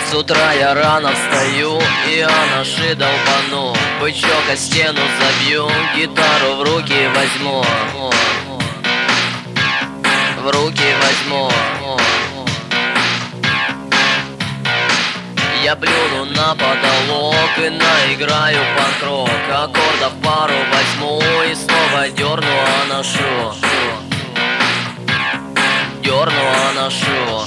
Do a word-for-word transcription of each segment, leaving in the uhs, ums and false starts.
С утра я рано встаю и анаши долбану, бычок о стену забью, гитару в руки возьму, в руки возьму. Я плюну на потолок и наиграю панк-рок, аккордов пару возьму и снова дерну анашу, дерну анашу.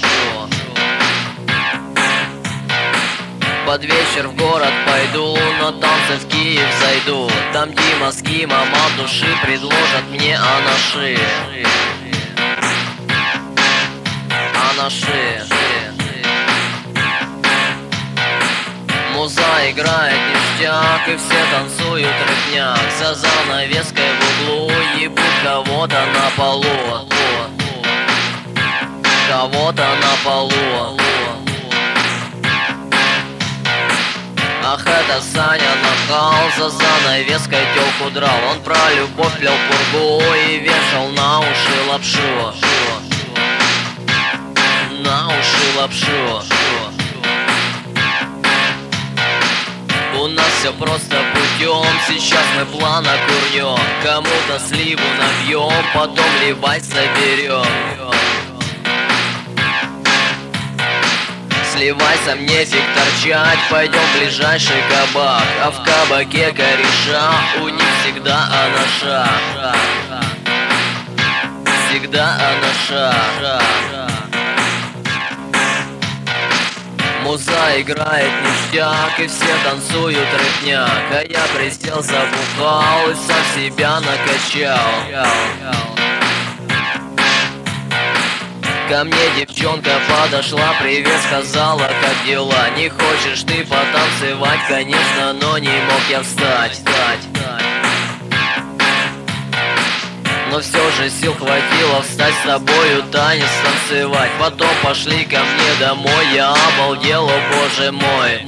Под вечер в город пойду, на танцы в Киев зайду. Там Дима с Кимом от души предложат мне анаши, анаши. Муза играет ништяк и все танцуют рыпняк. За занавеской в углу ебут кого-то на полу, кого-то на полу. Ах, это Саня нахал, за занавеской тёлку драл. Он про любовь плел пургу и вешал на уши лапшу, на уши лапшу. У нас все просто путем, сейчас мы план окурнем. Кому-то сливу набьем, потом ливать соберем. Сливайся, мне фиг торчать, пойдем в ближайший кабак. А в кабаке кореша, у них всегда анаша, всегда анаша. Муза играет ништяк и все танцуют рыпняк, а я присел, забухал и сам себя накачал. Ко мне девчонка подошла, привет сказала, как дела? Не хочешь ты потанцевать? Конечно, но не мог я встать. Но все же сил хватило встать с тобою, танец танцевать. Потом пошли ко мне домой, я обалдел, о боже мой,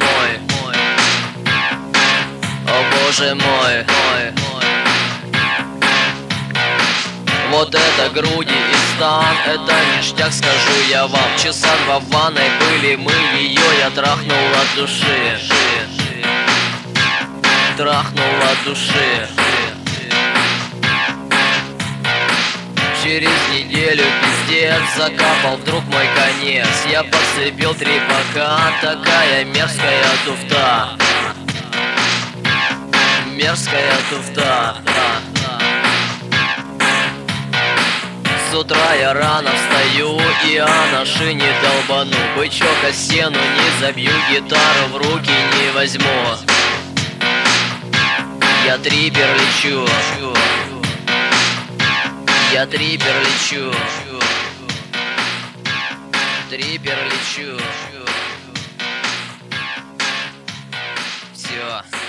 о боже мой. Вот это груди и стан, это ништяк, скажу я вам. Часа два в ванной были мы, ее я трахнул от души, трахнул от души. Через неделю пиздец закапал вдруг мой конец. Я подцепил три пока, такая мерзкая туфта, мерзкая туфта. С утра я рано встаю и анаши не долбану, бычок о стену не забью, гитару в руки не возьму. Я трипер лечу, я трипер лечу, трипер лечу. Все.